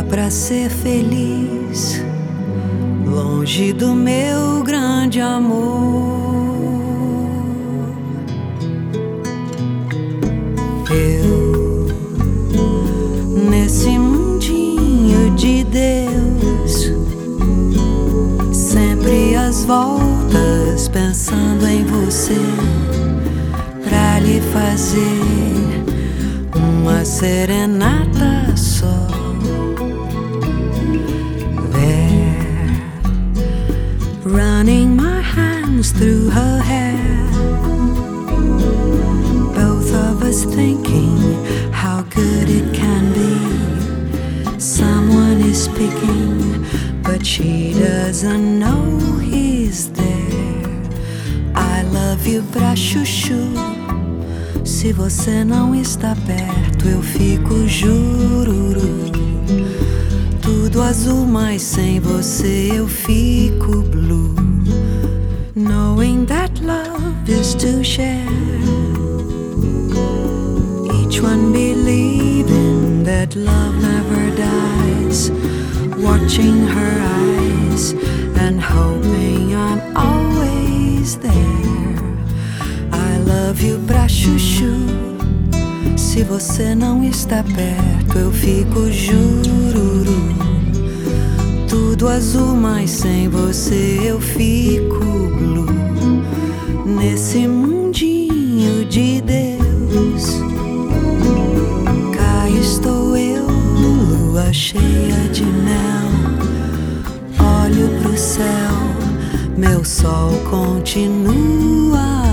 pra ser feliz, longe do meu grande amor. Eu, nesse mundinho de Deus, sempre às voltas pensando em você, pra lhe fazer uma serenata só. There, running my hands through her hair, both of us thinking how good it can be. Someone is speaking, but she doesn't know he's there. I love you pra chuchu. Se você não está perto, eu fico jururu. Tudo azul, mas sem você eu fico blue. Knowing that love is to share, each one believing that love never dies, watching her eyes and hoping I'm always there. I love you pra chuchu. Se você não está perto, eu fico jururu. Tudo azul, mas sem você eu fico blue. Nesse mundinho de Deus, cá estou eu, lua cheia de mel. Olho pro céu, meu sol continua